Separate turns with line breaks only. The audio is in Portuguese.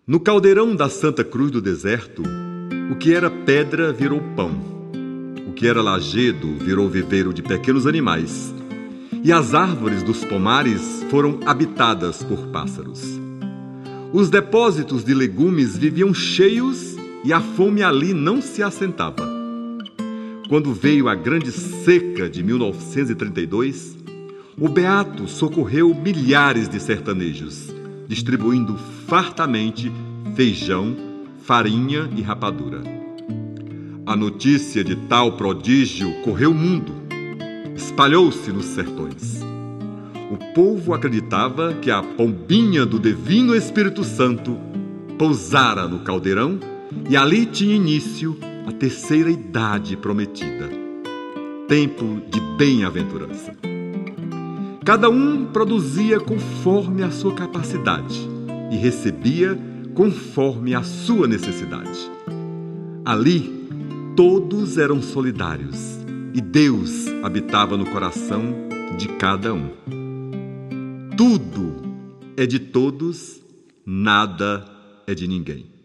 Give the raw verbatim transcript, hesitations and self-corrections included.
No caldeirão da Santa Cruz do Deserto, o que era pedra virou pão, o que era lajedo virou viveiro de pequenos animais, e as árvores dos pomares foram habitadas por pássaros. Os depósitos de legumes viviam cheios e a fome ali não se assentava. Quando veio a grande seca de mil novecentos e trinta e dois, o Beato socorreu milhares de sertanejos, distribuindo fartamente feijão, farinha e rapadura. A notícia de tal prodígio correu o mundo, espalhou-se nos sertões. O povo acreditava que a pombinha do Divino Espírito Santo pousara no caldeirão e ali tinha início a terceira idade prometida, tempo de bem-aventurança. Cada um produzia conforme a sua capacidade e recebia conforme a sua necessidade. Ali, todos eram solidários e Deus habitava no coração de cada um. Tudo é de todos, nada é de ninguém.